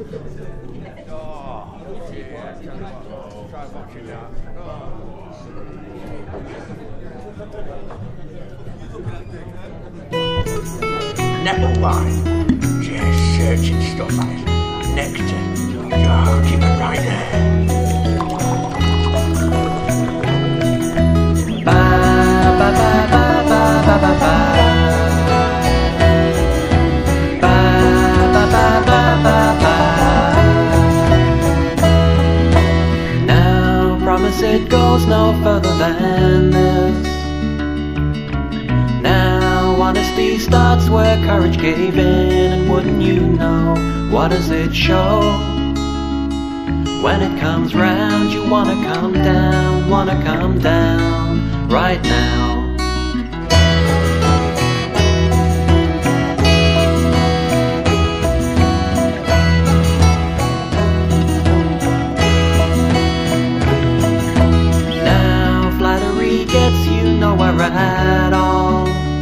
Number one, just searching stuff out. Nectar. Oh, keep it right there. Ba ba ba ba ba ba ba ba. Ba ba ba ba ba ba. Now promise it goes no further than this. Honesty starts where courage gave in, and wouldn't you know, what does it show? When it comes round, you wanna come down right now. Now flattery gets you nowhere at all.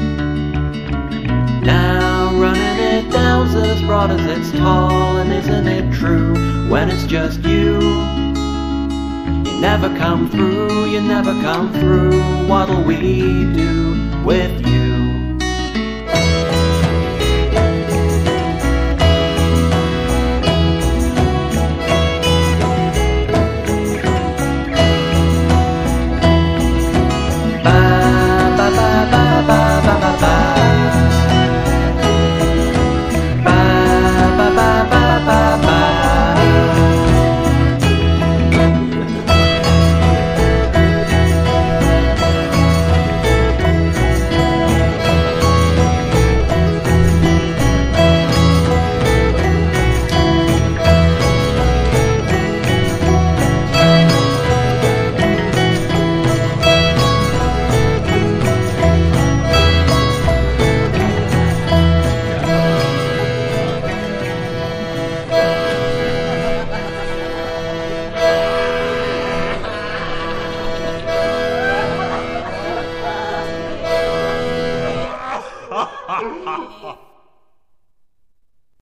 Now running it down's as broad as it's tall, and isn't it true, when it's just you, you never come through, what'll we do with you?